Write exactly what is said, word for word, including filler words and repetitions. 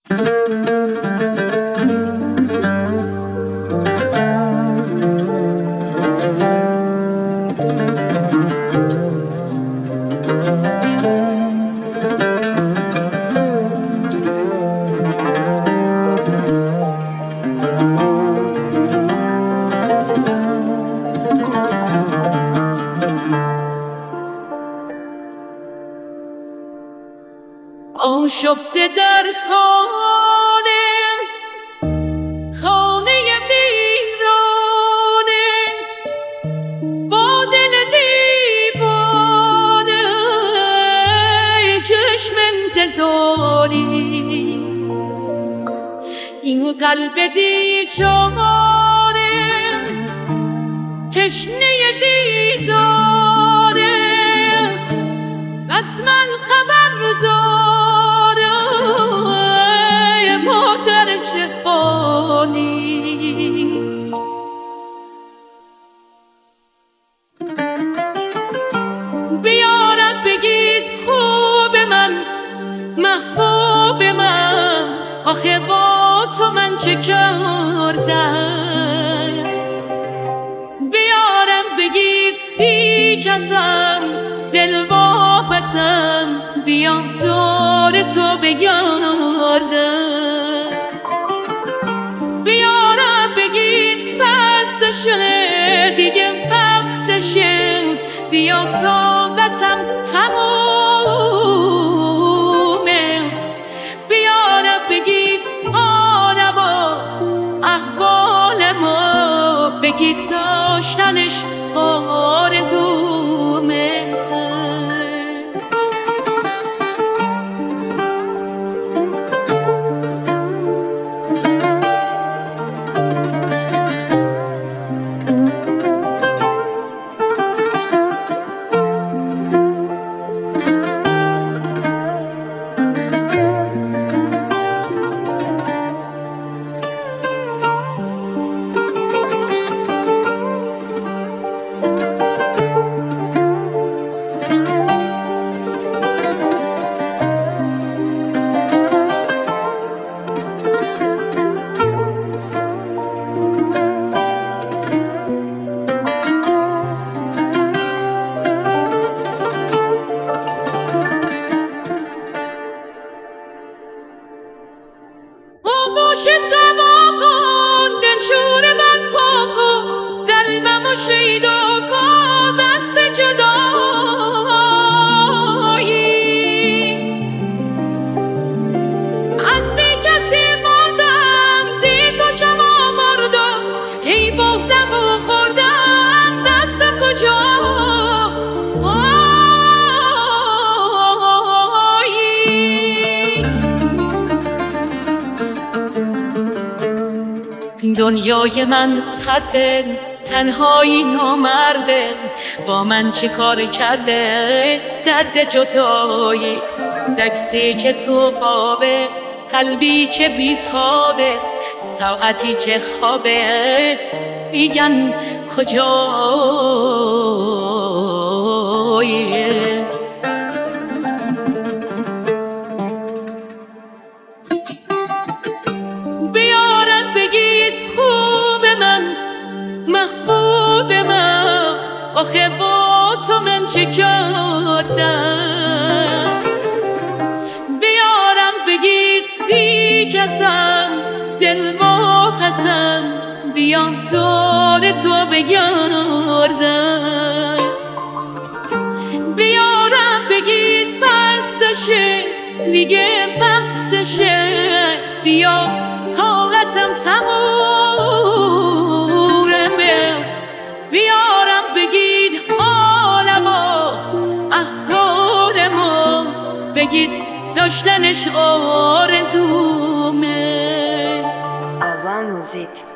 آشفته در خانه خانه ویرانه با دل دیوانه چشم انتظاری این قلب بیچاره تشنه دیداره حتما خبر داره مادر جهانی. بیارم بگید خوب من محبوب من آخه با تو من چه کردم. بیارم بگید بیجزم دل واپسم بیام دور تو بگردم. بیارم بگید بستشه دیگه وقتشه بیا طاقتم تمومه. بیارم بگید آرما احوال ما بگید داشتنش آرزومه. باشه تمام کن دل شور من پاکو قلبمو شیدا کن بس جدایی. از بی کسی مردم بی تو چما مردم هی بغزم و خوردم دستم کجا. دنیای من سرده تنهایی نامرده با من چه کار کرده درد جدایی. دکسی که تو خوابه قلبی که بیتابه ساعتی که خوابه میگن کجایی. محبوب من آخه با تو من چه کردم. بیارم بگید بیجزم دل واپسم بیام دور تو بگردم. بیارم بگید بسشه دیگه وقتشه بیا طاقتم تمومه. بیارم بگید عالما احوال ما بگید داشتنش آرزومه. آوا موزیک